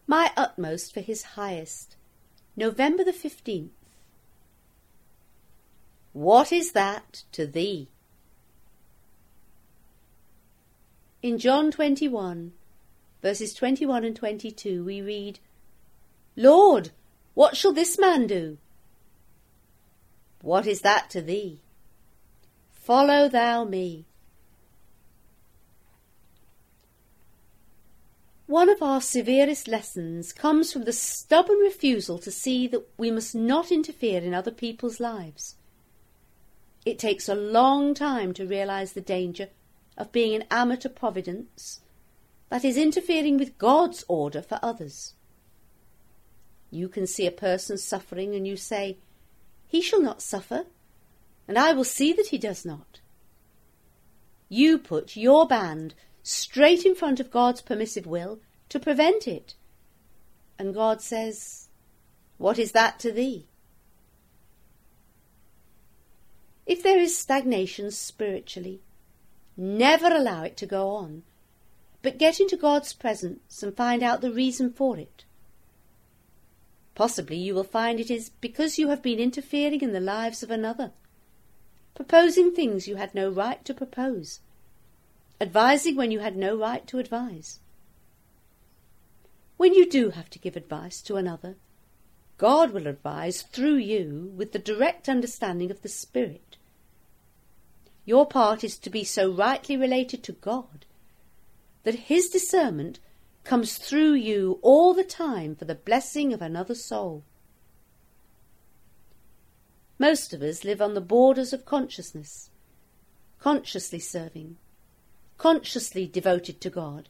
My utmost for his highest. November the 15th. What is that to thee? In John 21, verses 21 and 22, we read, Lord, what shall this man do? What is that to thee? Follow thou me. One of our severest lessons comes from the stubborn refusal to see that we must not interfere in other people's lives. It takes a long time to realise the danger of being an amateur providence, that is, interfering with God's order for others. You can see a person suffering and you say, he shall not suffer, and I will see that he does not. You put your band straight in front of God's permissive will to prevent it. And God says, what is that to thee? If there is stagnation spiritually, never allow it to go on, but get into God's presence and find out the reason for it. Possibly you will find it is because you have been interfering in the lives of another, proposing things you had no right to propose, advising when you had no right to advise. When you do have to give advice to another, God will advise through you with the direct understanding of the Spirit. Your part is to be so rightly related to God that his discernment comes through you all the time for the blessing of another soul. Most of us live on the borders of consciousness, consciously serving, consciously devoted to God.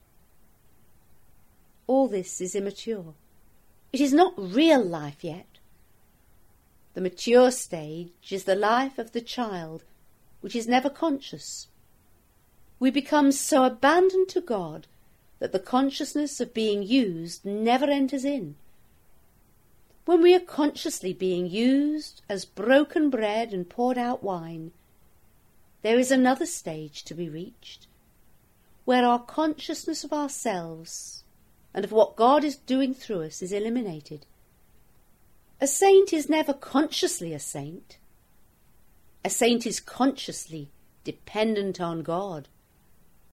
All this is immature. It is not real life yet. The mature stage is the life of the child, which is never conscious. We become so abandoned to God that the consciousness of being used never enters in. When we are consciously being used as broken bread and poured out wine, there is another stage to be reached, where our consciousness of ourselves and of what God is doing through us is eliminated. A saint is never consciously a saint. A saint is consciously dependent on God.